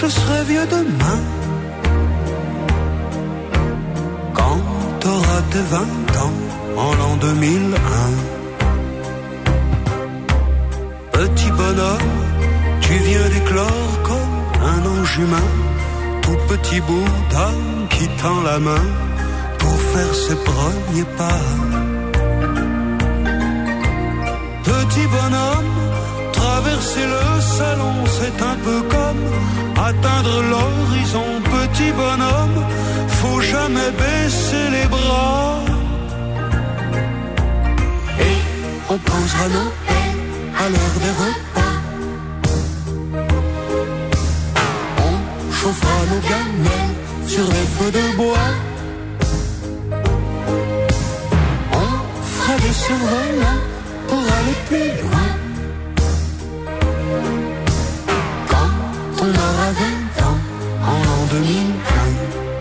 je serai vieux demain, quand t'auras tes 20 ans, en l'an 2001. Petit bonhomme, tu viens d'éclore comme un ange humain, tout petit bout d'âme qui tend la main pour faire ses premiers pas. Petit bonhomme, traverser le salon, c'est un peu comme atteindre l'horizon. Petit bonhomme, faut jamais baisser les bras. Et on posera nos haies à l'heure des repas. On chauffera nos gamelles sur les feux de bois. On fera des survolants pour aller plus loin. Quand on aura 20 ans, en l'an 2001.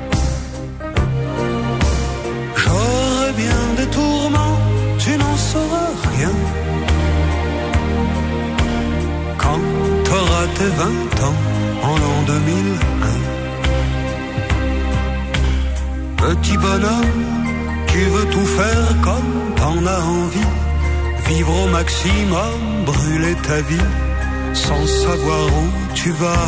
J'aurai bien des tourments, tu n'en sauras rien. Quand t'auras tes 20 ans, en l'an 2001. Petit bonhomme, tu veux tout faire comme t'en as envie. Vivre au maximum, brûler ta vie, sans savoir où tu vas.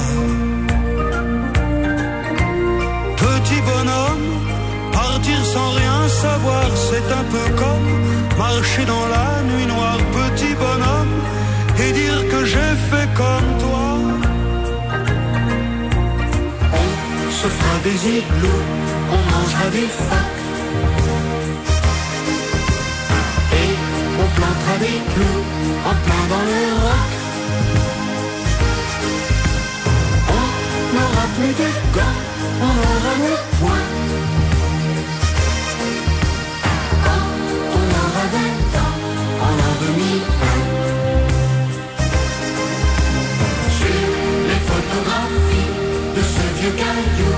Petit bonhomme, partir sans rien savoir, c'est un peu comme marcher dans la nuit noire. Petit bonhomme, et dire que j'ai fait comme toi. On se fera des igloos, on mangera des phaques. On plantera des clous en plein dans le roc. On n'aura plus de gants, on aura le poing. Quand on aura 20 ans, en l'an 2001. Sur les photographies de ce vieux caillou,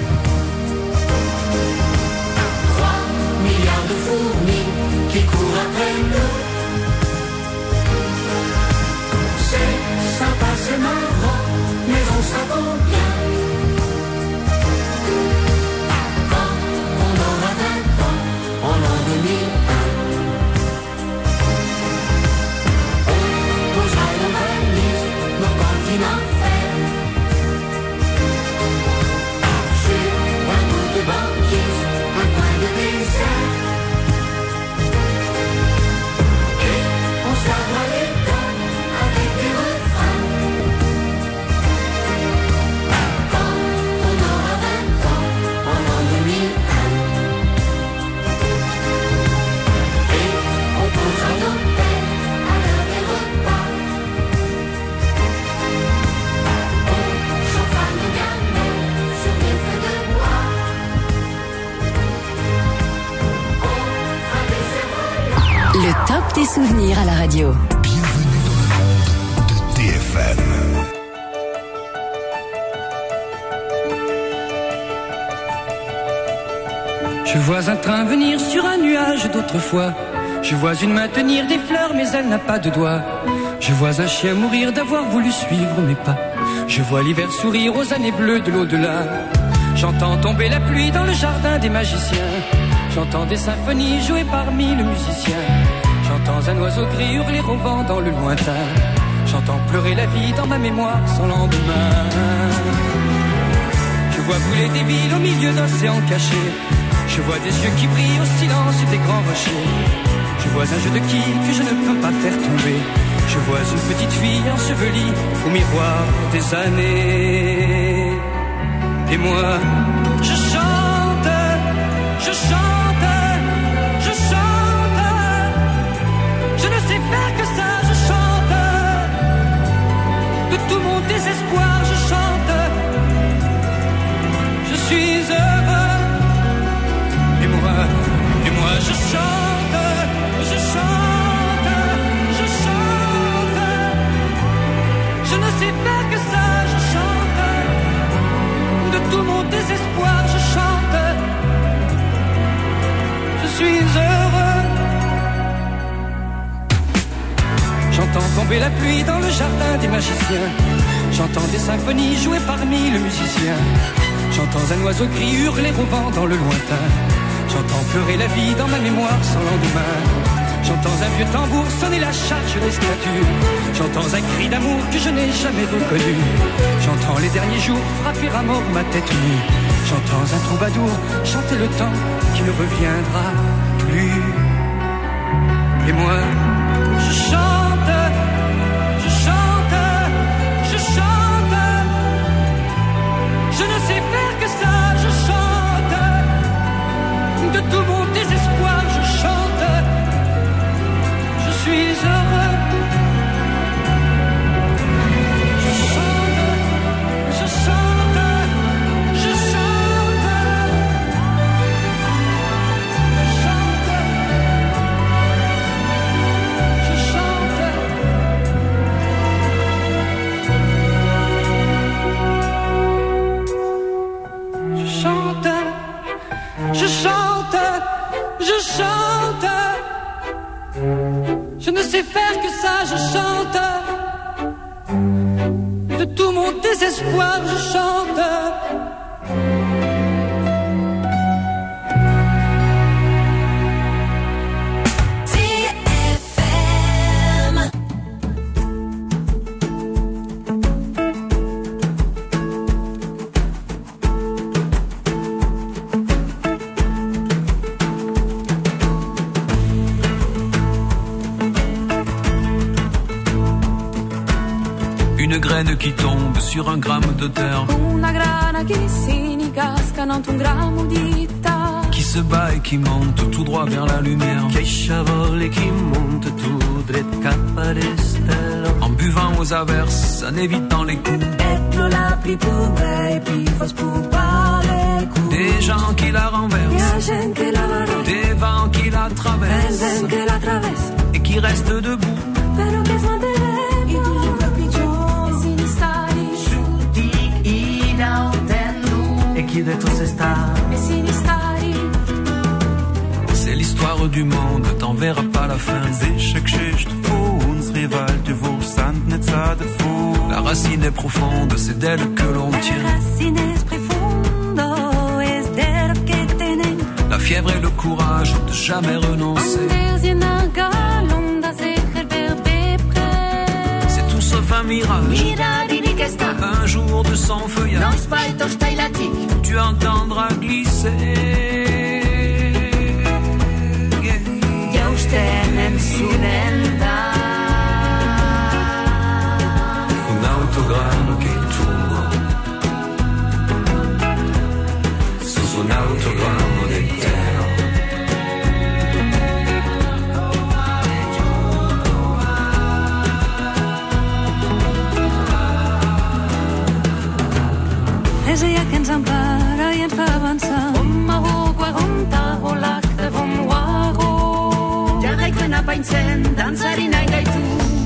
3 milliards de fourmis qui courent après nous. C'est sympa, c'est marrant, mais on s'attend bien. Quand on aura 20 ans, en l'an 2001. On posera nos valises, nos cantines en fer, sur un bout de banquise, un coin de désert. On s'arra les dents avec des refrains. Quand on aura 20 ans, en l'an 2001. Et on posera nos peines à l'heure des repas. On chauffera nos gamelles sur des feux de bois. On fera des cerfs-volants. Le top des souvenirs à la radio. Bienvenue dans le monde de TFM. Je vois un train venir sur un nuage d'autrefois. Je vois une main tenir des fleurs mais elle n'a pas de doigts. Je vois un chien mourir d'avoir voulu suivre mes pas. Je vois l'hiver sourire aux années bleues de l'au-delà. J'entends tomber la pluie dans le jardin des magiciens. J'entends des symphonies jouées par mille musiciens. J'entends un oiseau gris hurler au vent dans le lointain. J'entends pleurer la vie dans ma mémoire sans lendemain. Je vois brûler des villes au milieu d'océans cachés. Je vois des yeux qui brillent au silence des grands rochers. Je vois un jeu de quilles que je ne peux pas faire tomber. Je vois une petite fille ensevelie au miroir des années. Et moi, je chante, je chante, je chante. Je ne sais faire que ça, je chante. De tout mon désespoir, je chante. Je suis heureux. Et moi, je chante, je chante, je chante. Je ne sais faire que ça, je chante. De tout mon désespoir, je chante. la pluie dans le jardin des magiciens. J'entends des symphonies jouées par mille musiciens. J'entends un oiseau cri hurler au vent dans le lointain. J'entends pleurer la vie dans ma mémoire sans lendemain. J'entends un vieux tambour sonner la charge des statues. J'entends un cri d'amour que je n'ai jamais reconnu. J'entends les derniers jours frapper à mort ma tête nue. J'entends un troubadour chanter le temps qui ne reviendra plus. Et moi, je chante, je chante, je chante. Je ne sais faire que ça, je chante. De tout mon désespoir, je chante. Je suis heureux. Je chante, je chante, je chante. Je chante, je chante. Je chante, je chante. Je ne sais faire que ça, je chante. De tout mon désespoir, je chante. Une graine qui tombe sur un gramme de terre. Una grana che si casca dans un grammo di terra. Qui se bat et qui monte tout droit vers la lumière. Che sciavola qui monte tout droit cap a le stelle. En buvant aux averses, en évitant les coups. Et lo l'apri pure e pi fa spupare cu. Des gens qui la renversent. Des vents qui la traversent. Et qui restent debout. Pero che smantellerebbe. Et qui de tous ces stars. C'est l'histoire du monde, t'en verras pas la fin. La racine est profonde, c'est d'elle que l'on tient. La fièvre et le courage de jamais renoncer. C'est tout sauf un mirage. Un jour de son feuillage, tu entendras glisser. Un autograno che tuo su un autogramo di terra. És ella que ens empara i ens fa avançar. Jarraipena paintzen, dantzari nahi gaitu.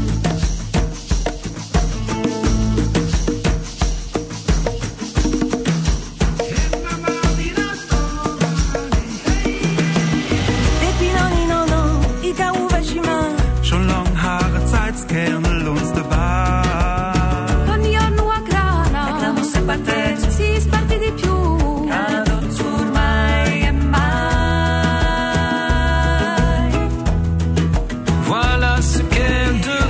Schon lang Haare, Zeitskerne, uns de bar. Ogni giorno a grana, abbiamo sempre si sparti di più. Voilà ce qu'est de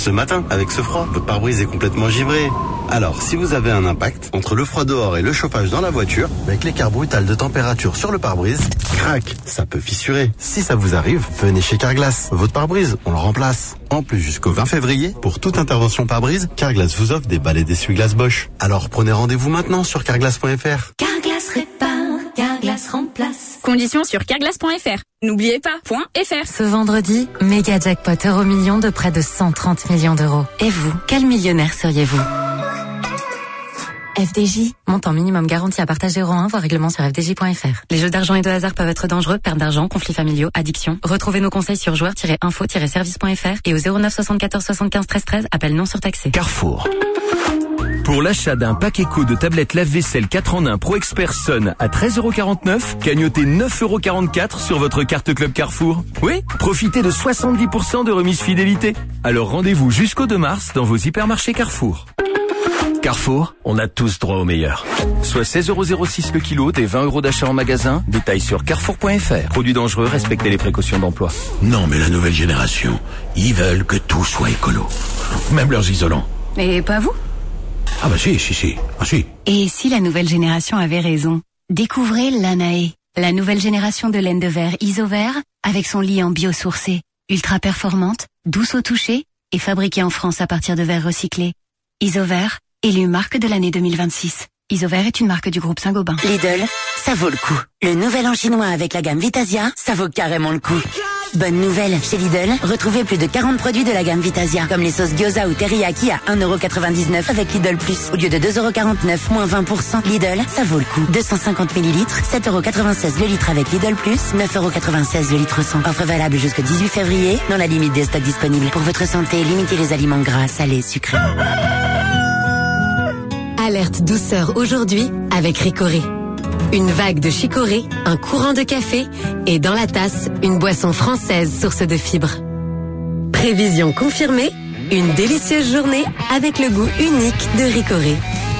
Ce matin, avec ce froid, votre pare-brise est complètement givré. Alors, si vous avez un impact entre le froid dehors et le chauffage dans la voiture, avec l'écart brutal de température sur le pare-brise, crac, ça peut fissurer. Si ça vous arrive, venez chez Carglass. Votre pare-brise, on le remplace. En plus, jusqu'au 20 février, pour toute intervention pare-brise, Carglass vous offre des balais d'essuie-glace Bosch. Alors, prenez rendez-vous maintenant sur carglass.fr. Carglass répare, Carglass remplace. Conditions sur carglass.fr. N'oubliez pas, .fr. Ce vendredi, méga jackpot euro-million de près de 130 millions d'euros. Et vous, quel millionnaire seriez-vous ? FDJ, montant minimum garanti à partager euro 1, voir règlement sur fdj.fr. Les jeux d'argent et de hasard peuvent être dangereux, perte d'argent, conflits familiaux, addiction. Retrouvez nos conseils sur joueurs-info-service.fr et au 09 74 75 13 13, appel non surtaxé. Carrefour. Pour l'achat d'un pack éco de tablettes lave-vaisselle 4 en 1 Pro Expert Sun à 13,49€, cagnotez 9,44€ sur votre carte Club Carrefour. Oui, profitez de 70% de remise fidélité. Alors rendez-vous jusqu'au 2 mars dans vos hypermarchés Carrefour. Carrefour, on a tous droit au meilleur. Soit 16,06€ le kilo, des 20€ d'achat en magasin. Détails sur carrefour.fr. Produits dangereux, respectez les précautions d'emploi. Non, mais la nouvelle génération, ils veulent que tout soit écolo. Même leurs isolants. Et pas vous ? Ah bah si. Ah si. Et si la nouvelle génération avait raison ? Découvrez Lanae, la nouvelle génération de laine de verre Isover, avec son liant biosourcé, ultra performante, douce au toucher et fabriquée en France à partir de verre recyclé. Isover, élue marque de l'année 2026. Isover est une marque du groupe Saint-Gobain. Lidl, ça vaut le coup. Le nouvel an chinois avec la gamme Vitasia, ça vaut carrément le coup. Bonne nouvelle, chez Lidl, retrouvez plus de 40 produits de la gamme Vitasia, comme les sauces gyoza ou teriyaki à 1,99€ avec Lidl Plus, au lieu de 2,49€, moins 20%. Lidl, ça vaut le coup. 250 ml, 7,96€ le litre avec Lidl Plus, 9,96€ le litre 100. Offre valable jusqu'au 18 février, dans la limite des stocks disponibles. Pour votre santé, limitez les aliments gras, salés, sucrés. Alerte douceur aujourd'hui avec Ricoré. Une vague de chicorée, un courant de café et dans la tasse, une boisson française source de fibres. Prévision confirmée, une délicieuse journée avec le goût unique de Ricoré.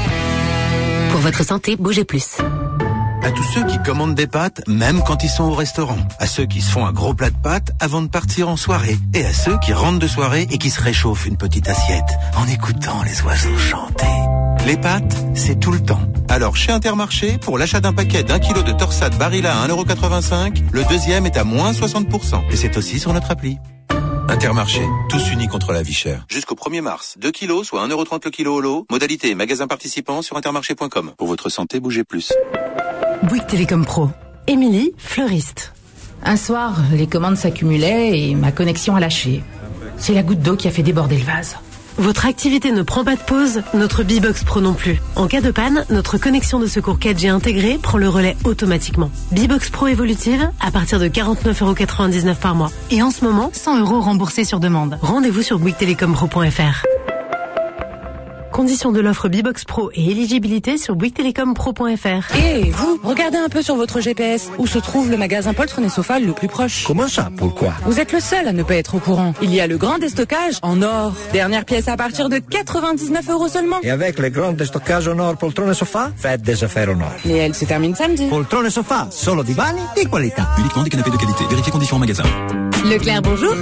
Pour votre santé, bougez plus. À tous ceux qui commandent des pâtes, même quand ils sont au restaurant. À ceux qui se font un gros plat de pâtes avant de partir en soirée. Et à ceux qui rentrent de soirée et qui se réchauffent une petite assiette en écoutant les oiseaux chanter. Les pâtes, c'est tout le temps. Alors, chez Intermarché, pour l'achat d'un paquet d'1 kilo de torsade Barilla à 1,85€, le deuxième est à moins 60%. Et c'est aussi sur notre appli. Intermarché, tous unis contre la vie chère. Jusqu'au 1er mars, 2 kilos, soit 1,30€ le kilo au lot. Modalité magasin participant sur intermarché.com. Pour votre santé, bougez plus. Bouygues Télécom Pro. Émilie, fleuriste. Un soir, les commandes s'accumulaient et ma connexion a lâché. C'est la goutte d'eau qui a fait déborder le vase. Votre activité ne prend pas de pause, notre Bbox Pro non plus. En cas de panne, notre connexion de secours 4G intégrée prend le relais automatiquement. Bbox Pro évolutive à partir de 49,99€ par mois. Et en ce moment, 100€ remboursés sur demande. Rendez-vous sur bouyguestelecom.pro.fr. Conditions de l'offre Bbox Pro et éligibilité sur bouyguestelecom.pro.fr. Et vous, regardez un peu sur votre GPS où se trouve le magasin Poltron et Sofa le plus proche. Comment ça? Pourquoi? Vous êtes le seul à ne pas être au courant. Il y a le grand déstockage en or. Dernière pièce à partir de 99€ seulement. Et avec le grand déstockage en or Poltron et Sofa, faites des affaires en or. Et elle se termine samedi. Poltron et Sofa, solo divani di qualità. Uniquement des canapés de qualité. Vérifiez conditions en magasin. Leclerc, bonjour.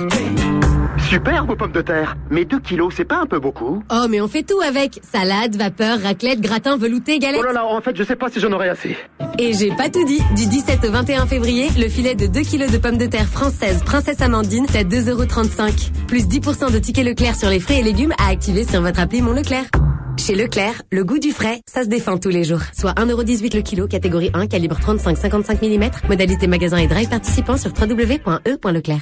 Super vos pommes de terre, mais 2 kilos, c'est pas un peu beaucoup? Oh, mais on fait tout avec. Salade, vapeur, raclette, gratin, velouté, galette. Oh là là, en fait, je sais pas si j'en aurai assez. Et j'ai pas tout dit. Du 17 au 21 février, le filet de 2 kilos de pommes de terre françaises Princesse Amandine, c'est à 2,35€. Plus 10% de tickets Leclerc sur les fruits et légumes à activer sur votre appli Mon Leclerc. Chez Leclerc, le goût du frais, ça se défend tous les jours. Soit 1,18€ le kilo, catégorie 1, calibre 35-55 mm. Modalité magasin et drive participant sur www.e.leclerc.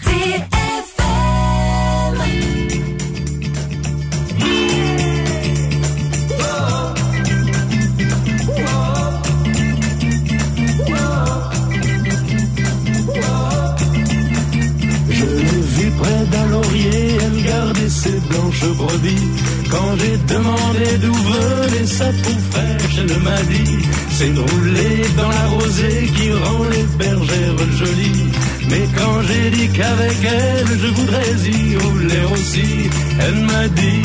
Près d'un laurier, elle gardait ses blanches brebis. Quand j'ai demandé d'où venait sa peau fraîche, elle m'a dit: c'est de rouler dans la rosée qui rend les bergères jolies. Mais quand j'ai dit qu'avec elle je voudrais y rouler aussi, elle m'a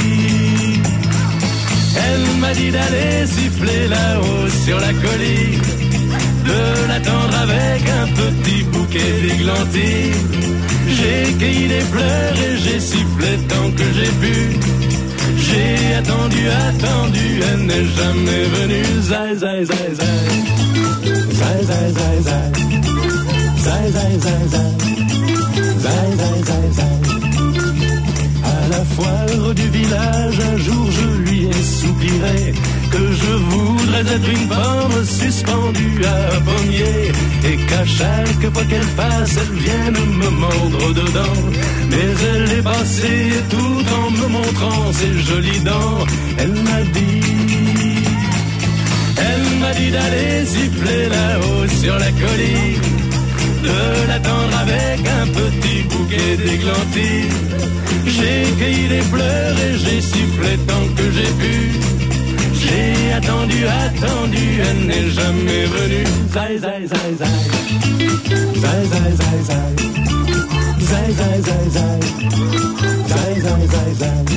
dit d'aller siffler là-haut sur la colline, de l'attendre avec un petit bouquet d'églantines. J'ai cueilli des fleurs et j'ai sifflé tant que j'ai pu. J'ai attendu, elle n'est jamais venue. Zai, zai, zai, zai. Zai, zai, zai, zai. Zai, zai, zai, zai. Zai, zai, zai, zai. À la foire du village, un jour je lui ai soupiré que je voudrais être une pomme suspendue à un pommier et qu'à chaque fois qu'elle passe, elle vienne me mordre dedans. Mais elle est passée tout en me montrant ses jolies dents. Elle m'a dit d'aller siffler là-haut sur la colline, de l'attendre avec un petit bouquet d'églantines. J'ai cueilli des fleurs et j'ai sifflé tant que j'ai pu. J'ai attendu, elle n'est jamais venue. Zai, zai, zai, zai. Zai, zai, zai, zai. Zai, zai, zai, zai. Zai, zai, zai, zai.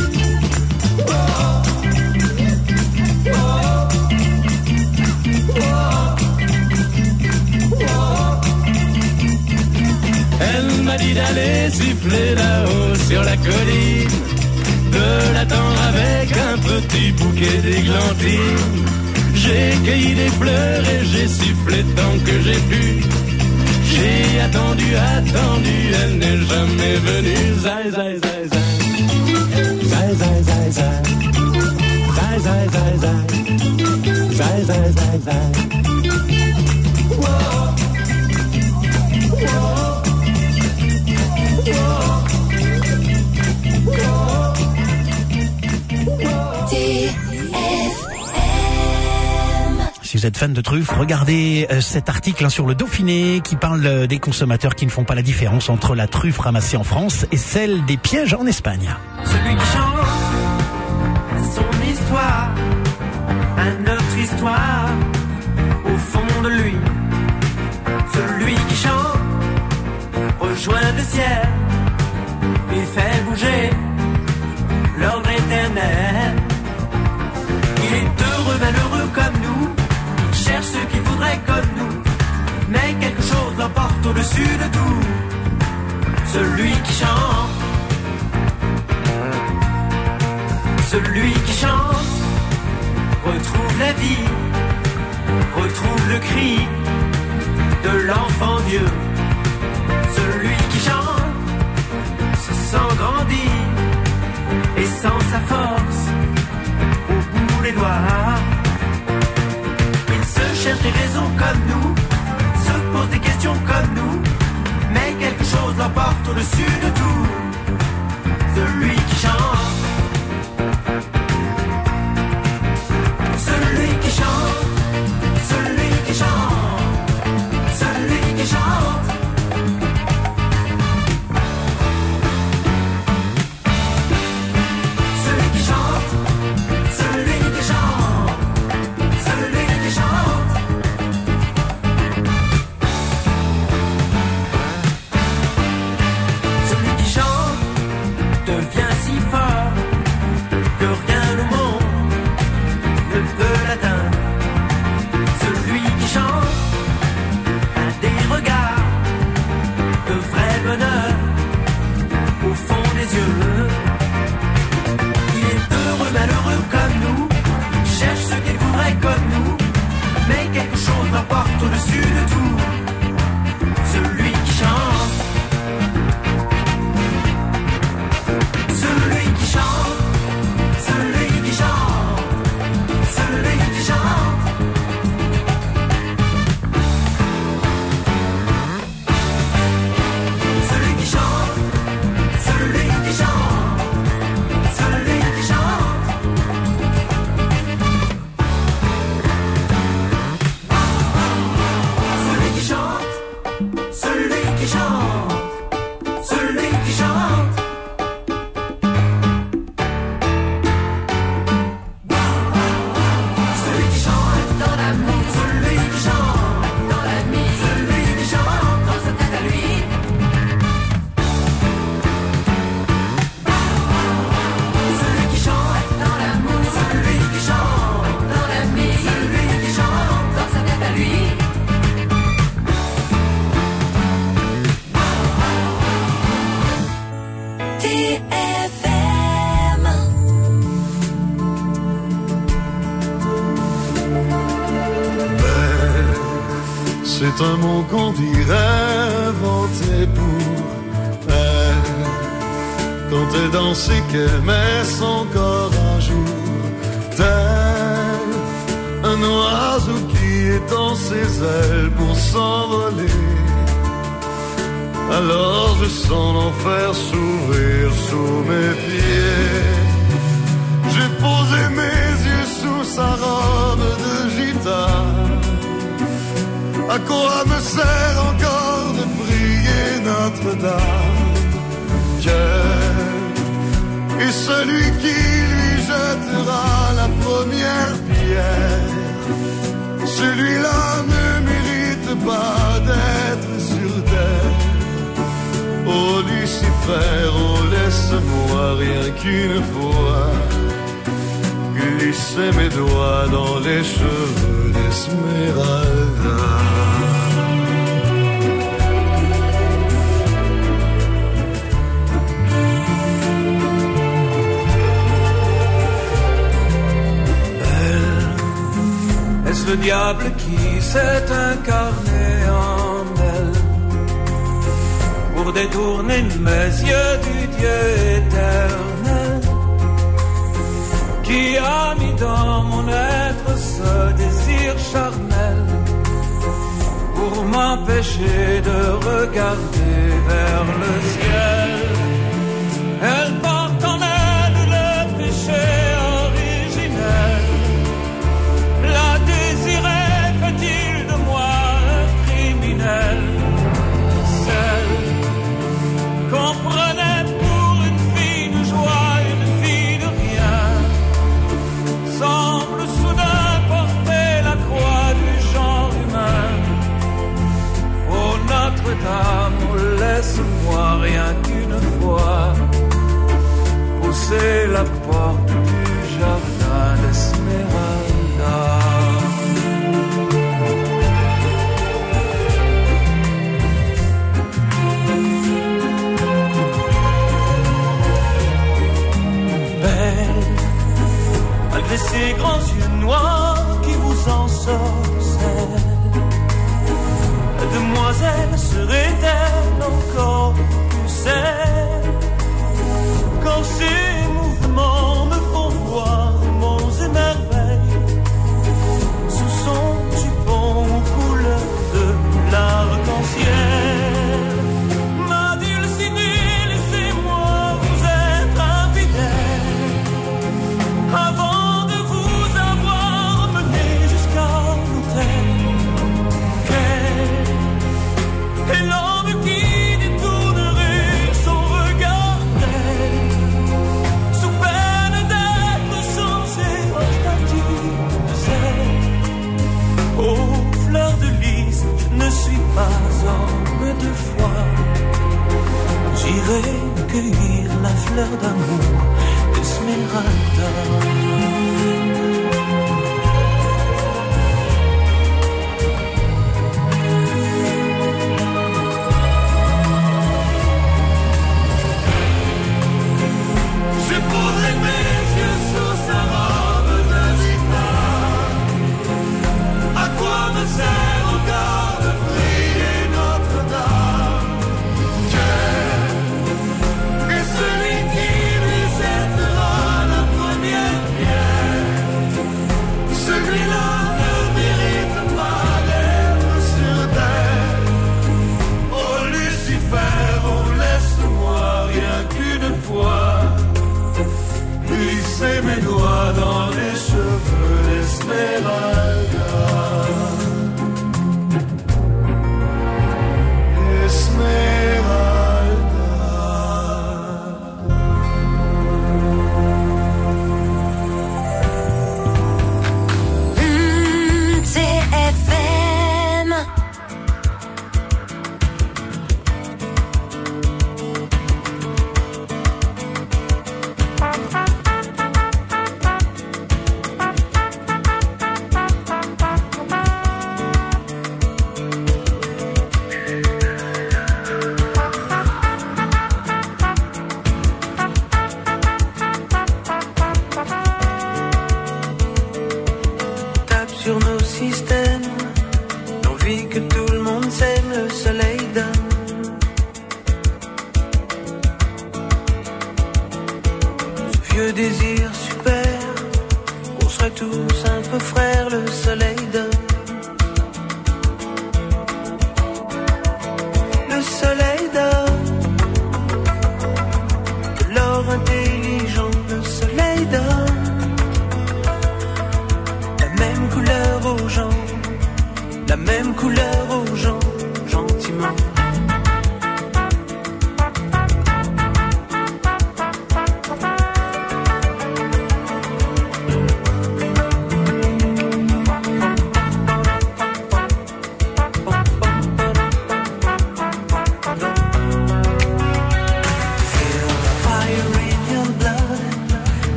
Elle m'a dit d'aller siffler là-haut sur la colline, de l'attendre avec un petit bouquet d'églantines. J'ai cueilli des fleurs et j'ai sifflé tant que j'ai pu. J'ai attendu, elle n'est jamais venue. Zai, zai, zai, zai. Zai, zai, zai, zai. Zai, zai, zai, zai. Zai, zai, zai, zai. Whoa. Whoa. Si vous êtes fan de truffes, regardez cet article sur le Dauphiné qui parle des consommateurs qui ne font pas la différence entre la truffe ramassée en France et celle des pièges en Espagne. Celui qui chante son histoire, une autre histoire au fond de lui. Celui qui chante rejoint le ciel et fait bouger l'ordre éternel. Il est heureux, malheureux comme nous, il cherche ceux qui voudraient comme nous, mais quelque chose l'emporte au-dessus de tout. Celui qui chante, celui qui chante, retrouve la vie, retrouve le cri de l'enfant Dieu. Celui qui chante se sent grandir et sent sa force au bout des doigts. Il se cherche des raisons comme nous, se pose des questions comme nous, mais quelque chose l'emporte au-dessus de tout. Celui qui chante, celui qui chante, celui qui chante, celui qui chante. Celui qui C'est un mot qu'on dirait inventé pour elle. Quand elle danse et qu'elle met son corps à jour, tel un oiseau qui étend ses ailes pour s'envoler. Alors je sens l'enfer s'ouvrir sous mes pieds. J'ai posé mes yeux sous sa robe de gitane. À quoi me sert encore de prier Notre-Dame? Et celui qui lui jettera la première pierre, celui-là ne mérite pas d'être sur terre. Oh Lucifer, oh laisse-moi rien qu'une fois glisser mes doigts dans les cheveux d'Esmeralda. Est-ce le diable qui s'est incarné en elle pour détourner mes yeux du Dieu éternel, qui a mis dans mon être ce désir charnel pour m'empêcher de regarder vers le ciel? Elle porte en elle le péché originel. La désirait, fait-il de moi un criminel? Celle qu'on prenait pour une fille de joie, une fille de rien, semble soudain porter la croix du genre humain. Oh Notre-Dame, oh laisse-moi rien qu'une fois pousser la porte du jardin d'Esmeralda. Malgré ces grands yeux noirs qui vous ensorcellent, la demoiselle serait-elle encore plus celle? Quand ces mouvements me font voir monts et merveilles, sous son jupon aux couleurs de l'arc-en-ciel. M'a dit le ciné, laissez-moi vous être infidèle, avant de vous avoir mené jusqu'à l'autel. Et l'homme qui détournerait son regard d'elle, sous peine d'être changé en statue de sel. Oh, fleur de lys, je ne suis pas homme de foi. J'irai cueillir la fleur d'amour d'Esmeralda. J'ai posé mes yeux sous sa robe de gitane. À quoi me sert encore de prier Notre-Dame? Et celui qui lui jettera la première pierre,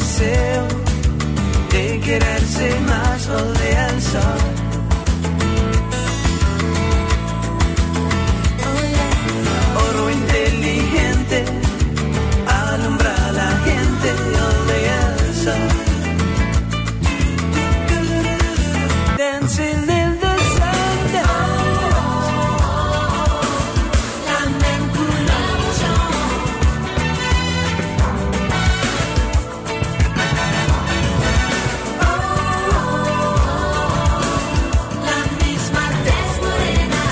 deseo de quererse más rodea el sol. Oro inteligente alumbra a la gente, rodea el sol. Dancing in the sun. La manipulación. La misma tez morena.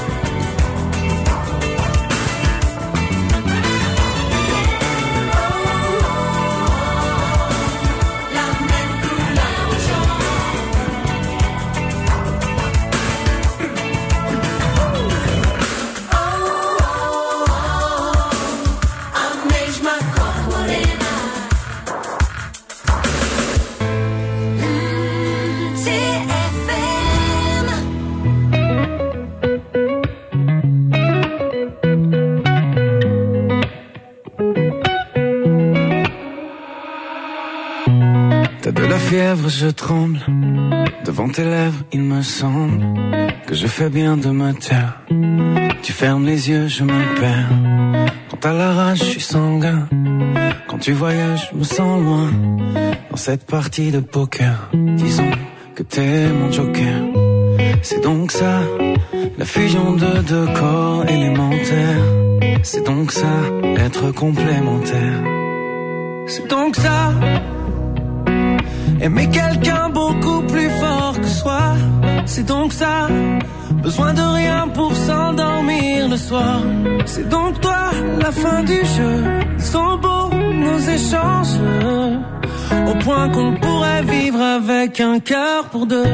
La manipulación. A mesma cor morena. CFM. T'as de la fièvre, je tremble. Devant tes lèvres, il me semble que je fais bien de me taire. Tu fermes les yeux, je me perds. Quand à la rage, je suis sanguin. Quand tu voyages, je me sens loin. Dans cette partie de poker, disons que t'es mon joker. C'est donc ça, la fusion de deux corps élémentaires. C'est donc ça, être complémentaire. C'est donc ça. Aimer quelqu'un beaucoup plus fort que soi. C'est donc ça. Besoin de rien pour s'endormir le soir. C'est donc toi, la fin du jeu. Ils sont beaux, nos échanges. Au point qu'on pourrait vivre avec un cœur pour deux.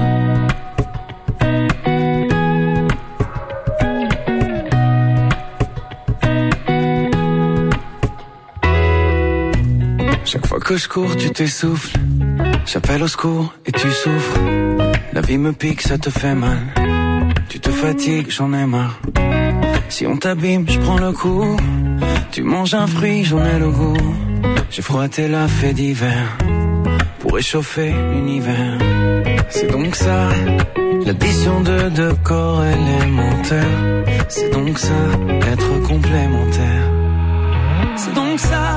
Chaque fois que je cours, tu t'essouffles. J'appelle au secours et tu souffres. La vie me pique, ça te fait mal. Tu te fatigues, j'en ai marre. Si on t'abîme, je prends le coup. Tu manges un fruit, j'en ai le goût. J'ai froetté la fée d'hiver pour réchauffer l'univers. C'est donc ça, l'addition de deux corps élémentaires. C'est donc ça, être complémentaire. C'est donc ça.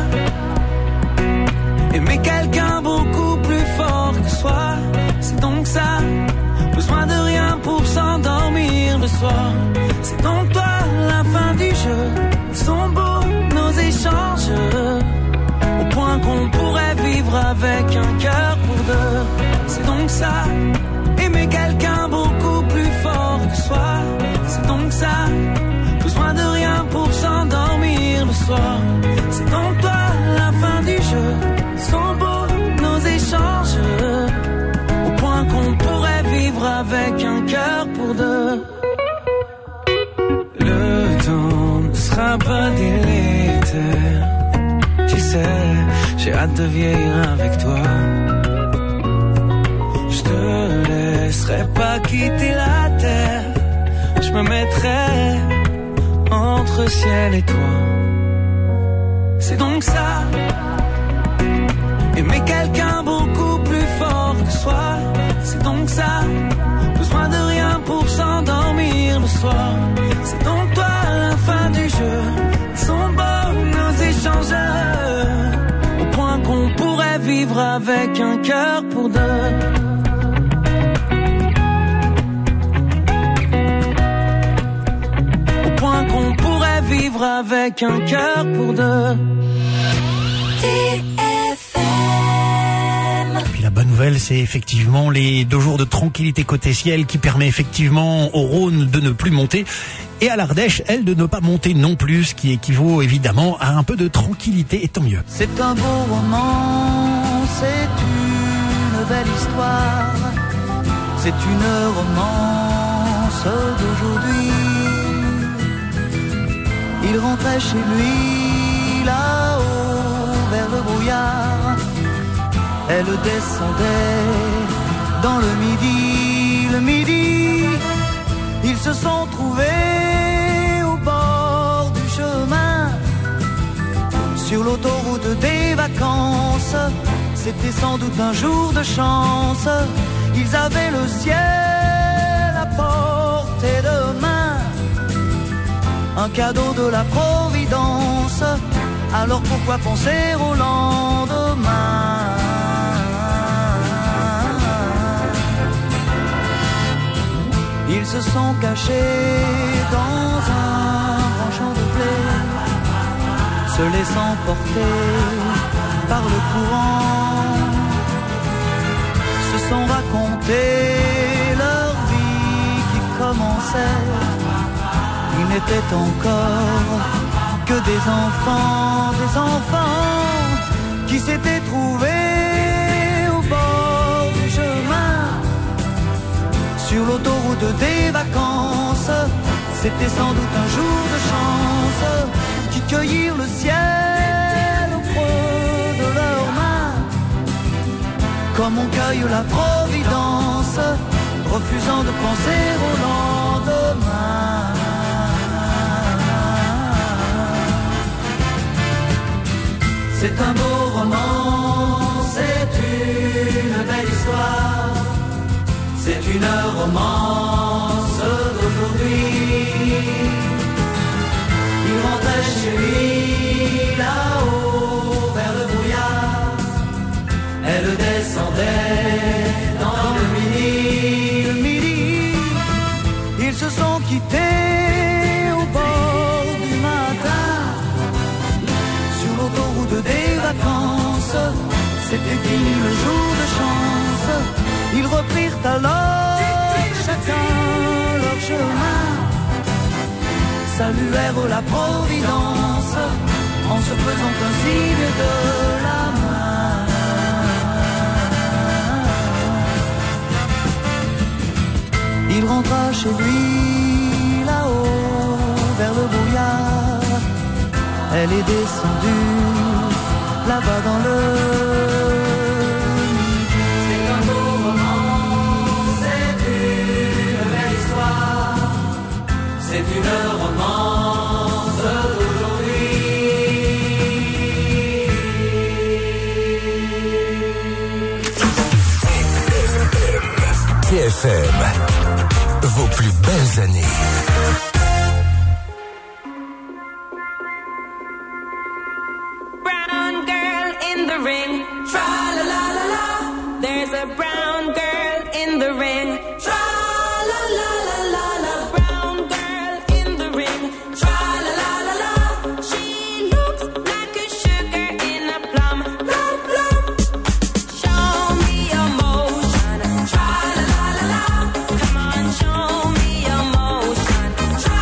Aimer quelqu'un beaucoup plus fort que soi. C'est donc ça. Besoin de rien pour s'endormir le soir. C'est donc toi, la fin du jeu. Ils sont beaux, nos échanges. Au point qu'on pourrait vivre avec un cœur pour deux. C'est donc ça. Aimer quelqu'un beaucoup plus fort que soi. C'est donc ça. Besoin de rien pour s'endormir le soir. C'est donc toi, la fin du jeu. Ils sont beaux, nos échanges. Au point qu'on pourrait vivre avec un cœur pour deux. Le temps ne sera pas délétère. Tu sais, j'ai hâte de vieillir avec toi. Je te laisserai pas quitter la terre. Je me mettrai entre ciel et toi. C'est donc ça. Aimer quelqu'un beaucoup plus fort que soi. C'est donc ça. Besoin de rien pour s'endormir le soir. C'est donc toi, la fin du jeu. Ils sont beaux, nos échanges. Au point qu'on pourrait vivre avec un cœur pour deux. Au point qu'on pourrait vivre avec un cœur pour deux. Puis la bonne nouvelle, c'est effectivement les 2 jours de tranquillité côté ciel qui permet effectivement au Rhône de ne plus monter et à l'Ardèche, elle, de ne pas monter non plus, ce qui équivaut évidemment à un peu de tranquillité, et tant mieux. C'est un beau roman, c'est une belle histoire, c'est une romance d'aujourd'hui. Il rentrait chez lui là-haut vers le brouillard. Elle descendait dans le midi, ils se sont trouvés au bord du chemin, sur l'autoroute des vacances. C'était sans doute un jour de chance. Ils avaient le ciel à portée de main, un cadeau de la Providence. Alors pourquoi penser au lendemain? Ils se sont cachés dans un grand champ de blé, se laissant porter par le courant, se sont racontés leur vie qui commençait. Ils n'étaient encore que des enfants qui s'étaient trouvés au bord du chemin, sur l'autoroute des vacances. C'était sans doute un jour de chance, qui cueillirent le ciel au creux de leurs mains, comme on cueille la providence, refusant de penser au lendemain. C'est un beau roman, c'est une belle histoire, c'est une romance d'aujourd'hui. Il rentrait chez lui là-haut vers le brouillard, elle descendait dans le midi. Ils se sont quittés au bord du matin, sur l'autoroute des vacances. C'était fini le jour de chance. Ils reprirent alors chacun leur chemin, saluèrent la Providence en se faisant un signe de la main. Il rentra chez lui là-haut vers le brouillard, elle est descendue là-bas dans le midi. C'est un beau roman, c'est une belle histoire, c'est une romance d'aujourd'hui. TFM, vos plus belles années. There's a brown girl in the ring. Tra la la la la la. Brown girl in the ring. Tra la la la la. She looks like a sugar in a plum. Plum plum. Show me your motion. Tra la la la la. Come on, show me your motion. Tra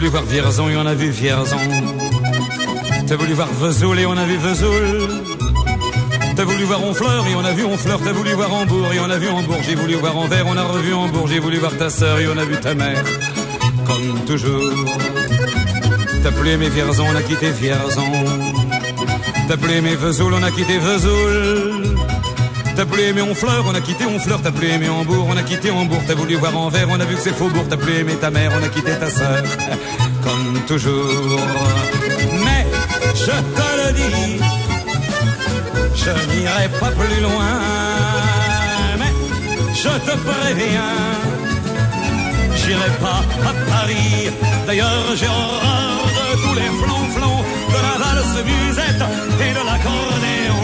voulu voir Vierzon et on a vu Vierzon. T'as voulu voir Vesoul et on a vu Vesoul. T'as voulu voir Honfleur et on a vu Honfleur. T'as voulu voir Hambourg et on a vu Hambourg. J'ai voulu voir Anvers, on a revu Hambourg. J'ai voulu voir ta sœur et on a vu ta mère. Comme toujours. T'as plus aimé Vierzon, on a quitté Vierzon. T'as plus aimé Vesoul, on a quitté Vesoul. T'as plus aimé Honfleur, on a quitté Honfleur. T'as plus aimé Hambourg, on a quitté Hambourg. T'as voulu voir Anvers, on a vu que c'est Faubourg. T'as plus aimé ta mère, on a quitté ta sœur. Comme toujours. Mais je te le dis, je n'irai pas plus loin. Mais je te préviens, j'irai pas à Paris. D'ailleurs j'ai horreur de tous les flonflons, de la valse musette et de l'accordéon.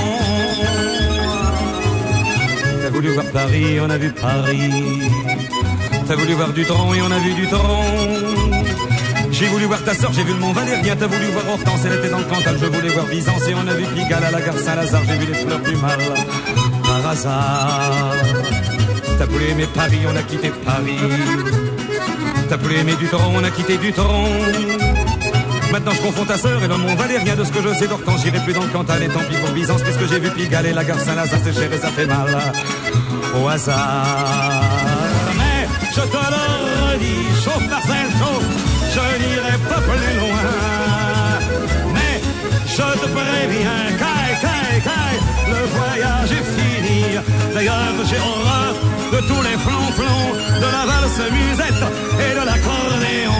T'as voulu voir Paris, on a vu Paris. T'as voulu voir Dutron et on a vu Dutron. J'ai voulu voir ta sœur, j'ai vu le Mont Valérien. T'as voulu voir Hortense, elle était dans le Cantal. Je voulais voir Byzance et on a vu Pigalle à la gare Saint-Lazare. J'ai vu les fleurs du mal par hasard. T'as plus aimé Paris, on a quitté Paris. T'as plus aimé Dutron, on a quitté Dutron. Maintenant je confonds ta sœur et le Mont Valérien. De ce que je sais d'Hortense, j'irai plus dans le Cantal. Et tant pis pour Byzance, puisque j'ai vu Pigalle et la gare Saint-Lazare. C'est cher et ça fait mal au hasard. Mais je te le redis, chauffe Marcel, chauffe. Je n'irai pas plus loin. Mais je te préviens, caille, le voyage est fini. D'ailleurs j'ai horreur de tous les flonflons, de la valse musette et de l'accordéon.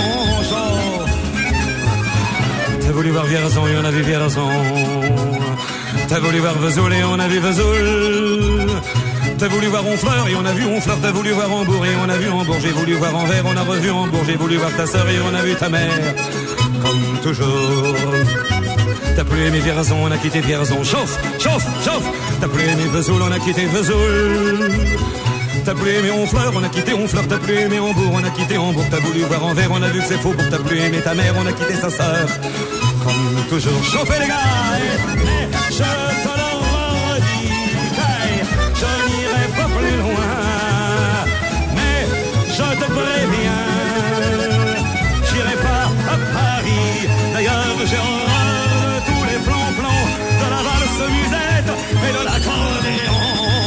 T'as voulu voir Vierzon et on a vu Vierzon. T'as voulu voir Vesoul et on a vu Vesoul. T'as voulu voir Honfleur et on a vu Honfleur. T'as voulu voir Hambourg et on a vu Hambourg. J'ai voulu voir Anvers, on a revu Hambourg. J'ai voulu voir ta sœur et on a vu ta mère. Comme toujours. T'as plus aimé Vierzon, on a quitté Vierzon. Chauffe. T'as plus aimé Vesoul, on a quitté Vesoul. T'as plus aimé Honfleur, on a quitté Honfleur. T'as plus aimé Hambourg, on a quitté Hambourg. T'as voulu voir Anvers, on a vu que c'est faux. T'as plus aimé ta mère, on a quitté sa sœur. Comme toujours. Chauffez les gars, et je te le redis, je n'irai pas plus loin. Mais je te préviens, j'irai pas à Paris. D'ailleurs j'ai horreur de tous les flonflons, de la valse musette et de l'accordéon.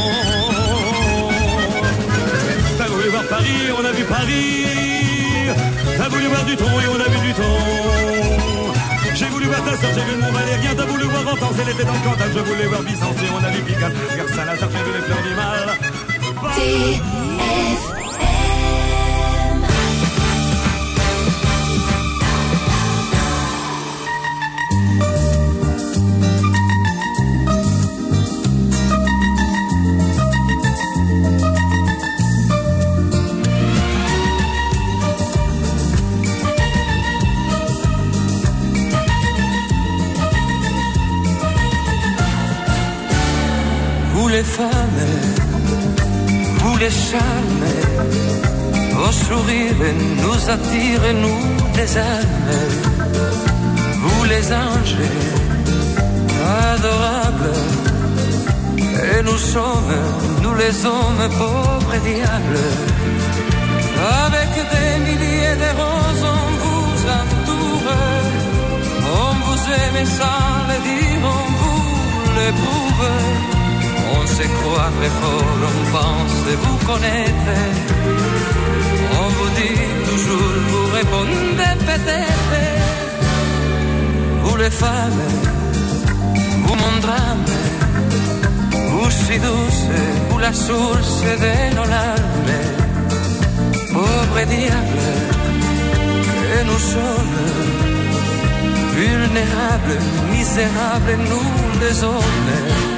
T'as voulu voir Paris, on a vu Paris. T'as voulu voir Dutron et on a vu Dutron. J'ai voulu voir ta sœur, j'ai vu le Mont Valérien. T'as voulu voir Hortense, elle était dans le Cantal. Je voulais voir Byzance et on a vu Pigalle. Gare Saint-Lazare, j'ai vu les fleurs du mal. Les femmes, vous les charmes, vos sourires nous attirent, nous les âmes. Vous les anges, adorables, et nous sommes, nous les hommes, pauvres diables. Avec des milliers de roses, on vous entoure, on vous aime sans le dire, on vous l'éprouve. On se croit très fort, on pense vous connaître. On vous dit toujours, vous répondez peut-être. Vous les femmes, vous mon drame, vous si douce, vous la source de nos larmes. Pauvres diables, que nous sommes, vulnérables, misérables, nous les hommes.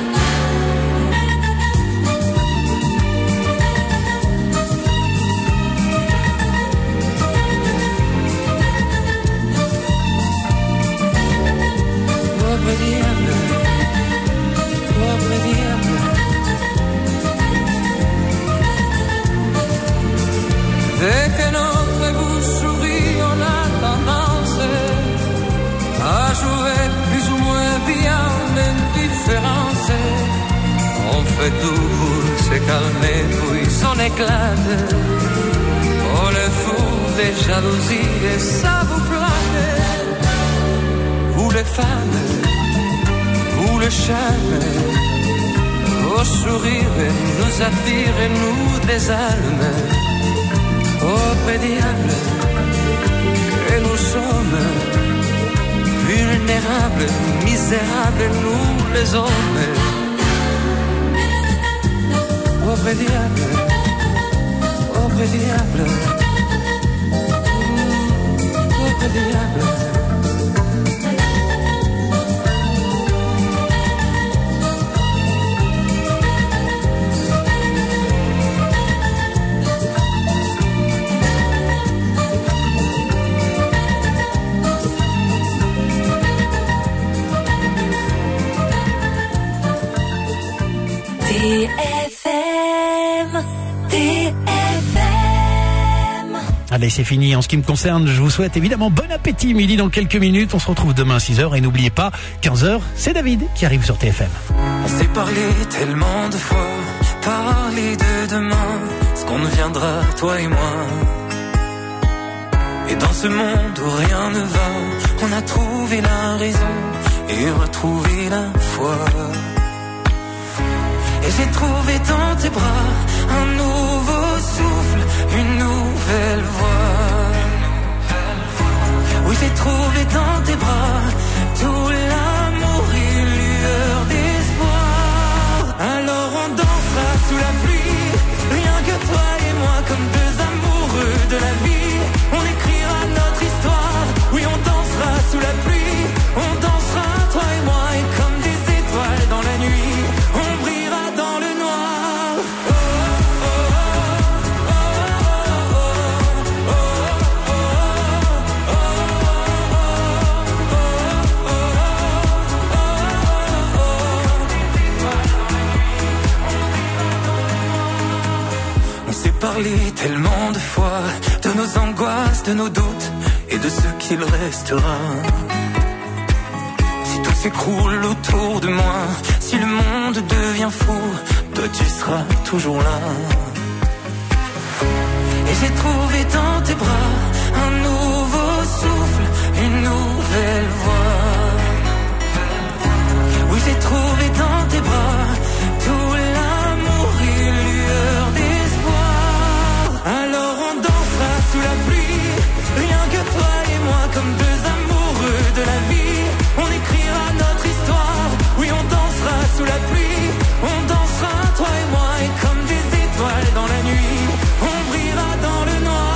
Pauvre diable, dès que notre vous sourit, on a tendance à jouer plus ou moins bien l'indifférence. On fait tout pour se calmer, puis on éclate. On le fout les jalousies et ça vous plaît. Vous les femmes, vous les charmes, vos sourires nous attirent et nous désarment. Oh pédiable, que nous sommes vulnérables, misérables, nous les hommes. Pauvre diable, pauvre diable, pauvre diable. Allez, c'est fini. En ce qui me concerne, je vous souhaite évidemment bon appétit. Midi dans quelques minutes. On se retrouve demain à 6h. Et n'oubliez pas, 15h, c'est David qui arrive sur TFM. On s'est parlé tellement de fois, parlé de demain, ce qu'on deviendra, toi et moi. Et dans ce monde où rien ne va, on a trouvé la raison et retrouvé la foi. Et j'ai trouvé dans tes bras un nouveau souffle, une nouvelle voix. Oui, j'ai trouvé dans tes bras tout l'amour et lueur d'espoir. Alors on dansera sous la pluie, rien que toi et moi, comme deux amoureux de la vie. On écrira notre histoire, oui on dansera sous la pluie. On dansera toi et moi, et comme des étoiles dans la nuit, on brillera dans le noir. On s'est parlé tellement de fois, de nos angoisses, de nos doutes et de ce qu'il restera. Si tout s'écroule autour de moi, si le monde devient fou, toi tu seras toujours là. Et j'ai trouvé dans tes bras un nouveau souffle, une nouvelle voix. Oui, j'ai trouvé dans tes bras tout l'amour et lueur d'espoir. Alors on dansera sous la pluie, rien que toi et moi, comme deux amoureux de la vie. On écrira notre histoire, oui on dansera sous la pluie. On dansera toi et moi, et comme des étoiles dans la nuit, on brillera dans le noir.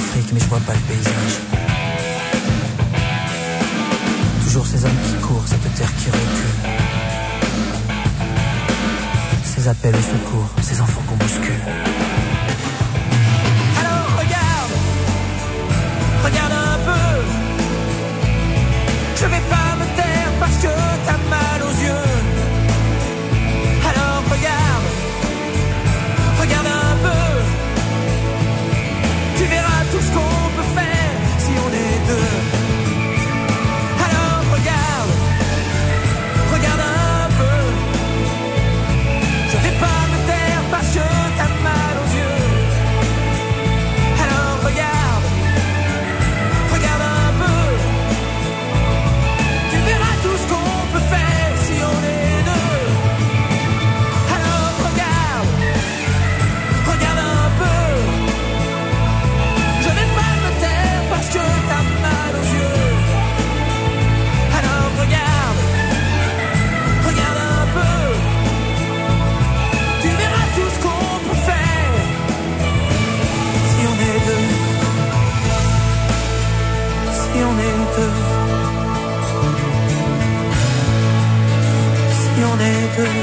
l'Afrique, mais je vois pas le paysage. Toujours ces hommes qui courent, cette terre qui recule. Ces appels au secours, ces enfants qu'on bouscule. Alors regarde, regarde un peu. Je vais pas me taire parce que t'as mal aux yeux. Alors regarde, regarde un peu. Tu verras tout ce qu'on peut faire si on est deux. Alors regarde, regarde un peu. Je vais pas me taire parce que t'as mal aux yeux. Alors regarde, regarde un peu. Tu verras tout ce qu'on peut faire si on est deux. Alors regarde, regarde un peu. Je vais pas me taire parce que t'as mal aux yeux. Alors regarde, regarde un peu. Tu verras tout ce qu'on peut faire si on est deux. Si on est deux. Si on est deux.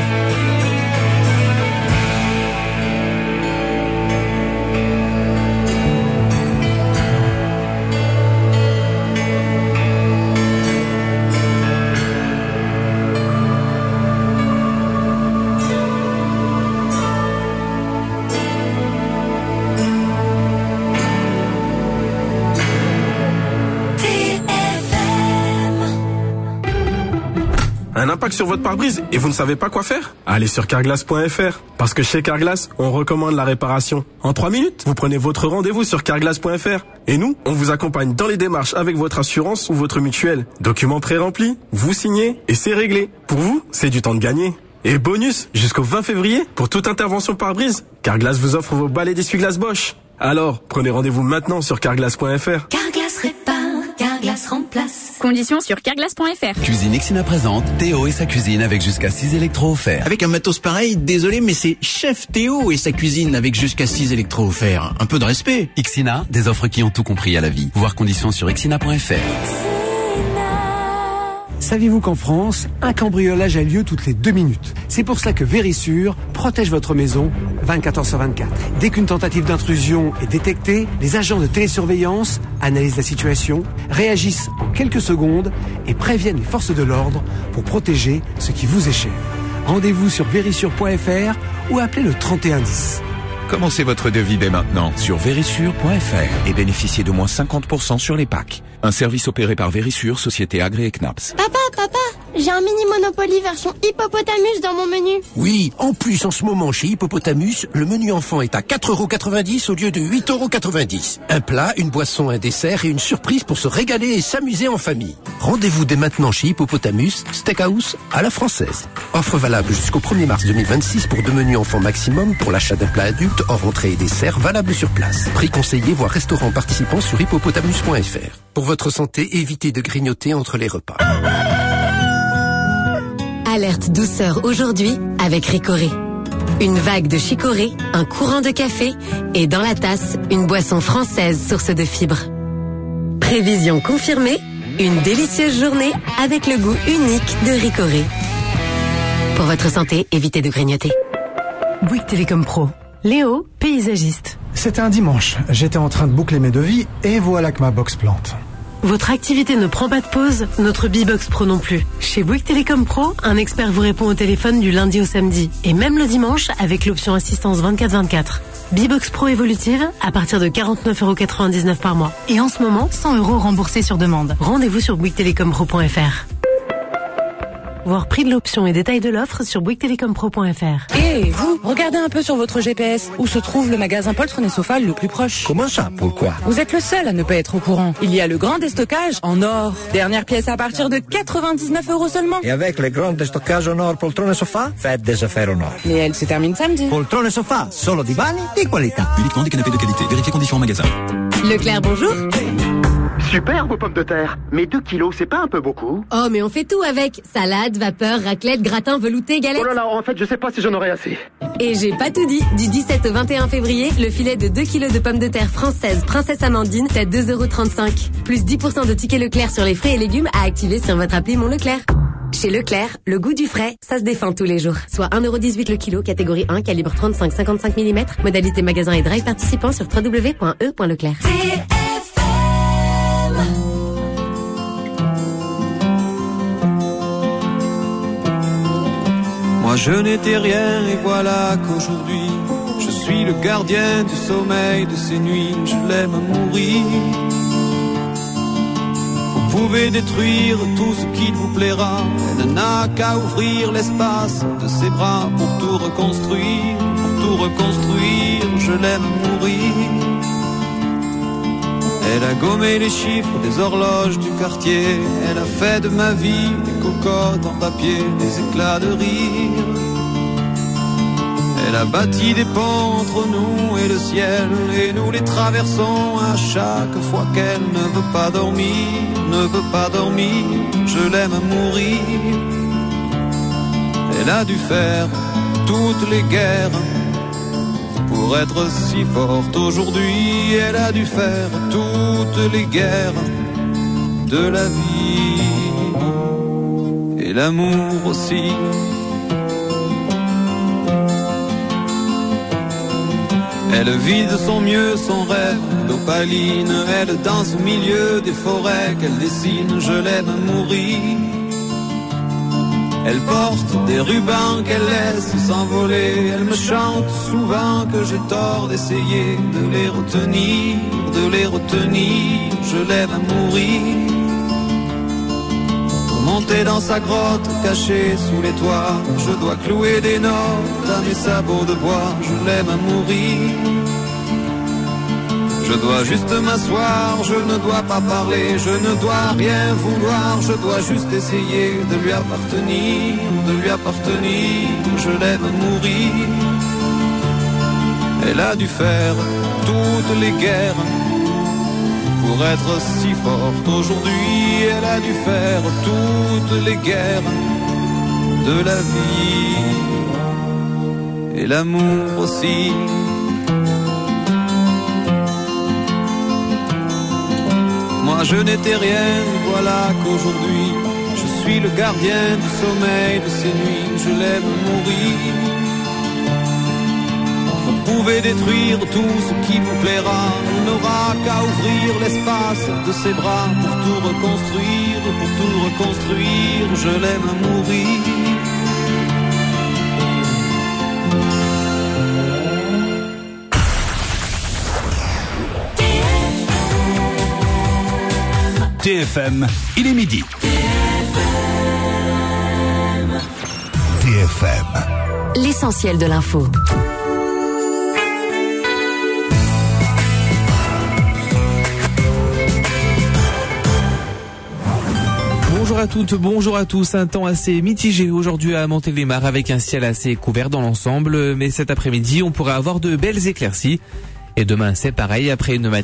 Un impact sur votre pare-brise et vous ne savez pas quoi faire? Allez sur carglass.fr. Parce que chez Carglass, on recommande la réparation. En 3 minutes, vous prenez votre rendez-vous sur carglass.fr. Et nous, on vous accompagne dans les démarches avec votre assurance ou votre mutuelle. Documents pré-remplis, vous signez et c'est réglé. Pour vous, c'est du temps de gagner. Et bonus, jusqu'au 20 février, pour toute intervention pare-brise, Carglass vous offre vos balais d'essuie-glace Bosch. Alors, prenez rendez-vous maintenant sur carglass.fr. Carglass répare, Carglass remplace. Conditions sur carglass.fr. Cuisine Ixina présente Théo et sa cuisine avec jusqu'à 6 électros offerts. Avec un matos pareil, désolé, mais c'est Chef Théo et sa cuisine avec jusqu'à 6 électros offerts. Un peu de respect. Ixina, des offres qui ont tout compris à la vie. Voir conditions sur ixina.fr. Saviez-vous qu'en France, un cambriolage a lieu toutes les 2 minutes? C'est pour cela que Vérissure protège votre maison 24 heures sur 24. Dès qu'une tentative d'intrusion est détectée, les agents de télésurveillance analysent la situation, réagissent en quelques secondes et préviennent les forces de l'ordre pour protéger ce qui vous est cher. Rendez-vous sur vérissure.fr ou appelez le 3110. Commencez votre devis dès maintenant sur vérissure.fr et bénéficiez de moins 50% sur les packs. Un service opéré par Vérissure, société agréée CNAPS. Papa, j'ai un mini Monopoly version hippopotamus dans mon menu. Oui, en plus en ce moment chez Hippopotamus, le menu enfant est à 4,90 € au lieu de 8,90 €. Un plat, une boisson, un dessert et une surprise pour se régaler et s'amuser en famille. Rendez-vous dès maintenant chez Hippopotamus, Steakhouse à la française. Offre valable jusqu'au 1er mars 2026 pour 2 menus enfants maximum pour l'achat d'un plat adulte hors entrée et dessert valable sur place. Prix conseillé voire restaurant participant sur hippopotamus.fr. Pour votre santé, évitez de grignoter entre les repas. Alerte douceur aujourd'hui avec Ricoré. Une vague de chicorée, un courant de café et dans la tasse, une boisson française source de fibres. Prévision confirmée, une délicieuse journée avec le goût unique de Ricoré. Pour votre santé, évitez de grignoter. Bouygues Télécom Pro. Léo, paysagiste. C'était un dimanche. J'étais en train de boucler mes devis et voilà que ma box plante. Votre activité ne prend pas de pause, notre Bibox Pro non plus. Chez Bouygues Télécom Pro, un expert vous répond au téléphone du lundi au samedi. Et même le dimanche avec l'option assistance 24/24. Bibox Pro évolutive à partir de 49,99 € par mois. Et en ce moment, 100 € remboursés sur demande. Rendez-vous sur bouyguestelécompro.fr. Voir prix de l'option et détails de l'offre sur bouyguestelécompro.fr. Et vous, regardez un peu sur votre GPS où se trouve le magasin Poltron et Sofa le plus proche. Comment ça? Pourquoi? Vous êtes le seul à ne pas être au courant. Il y a le grand déstockage en or. Dernière pièce à partir de 99 € seulement. Et avec le grand déstockage en or Poltron et Sofa, faites des affaires en or. Mais elle se termine samedi. Poltron et Sofa, solo divani di qualità. Uniquement des canapés de qualité. Vérifiez conditions en magasin. Leclerc, bonjour. Super vos pommes de terre. Mais 2 kilos, c'est pas un peu beaucoup? Oh, mais on fait tout avec. Salade, vapeur, raclette, gratin, velouté, galette. Oh là là, en fait, je sais pas si j'en aurai assez. Et j'ai pas tout dit. Du 17 au 21 février, le filet de 2 kilos de pommes de terre françaises Princesse Amandine, c'est 2,35 €. Plus 10% de tickets Leclerc sur les fruits et légumes à activer sur votre appli Mon Leclerc. Chez Leclerc, le goût du frais, ça se défend tous les jours. Soit 1,18 € le kilo, catégorie 1, calibre 35-55 mm. Modalité magasin et drive participant sur www.e.leclerc. Moi je n'étais rien et voilà qu'aujourd'hui je suis le gardien du sommeil de ces nuits. Je l'aime à mourir. Vous pouvez détruire tout ce qui vous plaira. Elle n'a qu'à ouvrir l'espace de ses bras pour tout reconstruire. Pour tout reconstruire, je l'aime à mourir. Elle a gommé les chiffres des horloges du quartier. Elle a fait de ma vie des cocottes en papier, des éclats de rire. Elle a bâti des ponts entre nous et le ciel, et nous les traversons à chaque fois qu'elle ne veut pas dormir, ne veut pas dormir. Je l'aime à mourir. Elle a dû faire toutes les guerres pour être si forte aujourd'hui. Elle a dû faire toutes les guerres de la vie et l'amour aussi. Elle vit de son mieux son rêve d'opaline. Elle danse au milieu des forêts qu'elle dessine. Je l'aime à mourir. Elle porte des rubans qu'elle laisse s'envoler. Elle me chante souvent que j'ai tort d'essayer de les retenir, de les retenir. Je l'aime à mourir. Pour monter dans sa grotte cachée sous les toits, je dois clouer des notes à mes sabots de bois. Je l'aime à mourir. Je dois juste m'asseoir, je ne dois pas parler, je ne dois rien vouloir, je dois juste essayer de lui appartenir, de lui appartenir. Je l'aime à mourir. Elle a dû faire toutes les guerres pour être si forte aujourd'hui. Elle a dû faire toutes les guerres de la vie et l'amour aussi. Moi je n'étais rien, voilà qu'aujourd'hui je suis le gardien du sommeil de ces nuits. Je l'aime mourir. Vous pouvez détruire tout ce qui vous plaira. On n'aura qu'à ouvrir l'espace de ses bras pour tout reconstruire, pour tout reconstruire. Je l'aime à mourir. TFM, il est midi. TFM. L'essentiel de l'info. Bonjour à toutes, bonjour à tous. Un temps assez mitigé aujourd'hui à Montélimar avec un ciel assez couvert dans l'ensemble. Mais cet après-midi, on pourrait avoir de belles éclaircies. Et demain, c'est pareil après une matinée.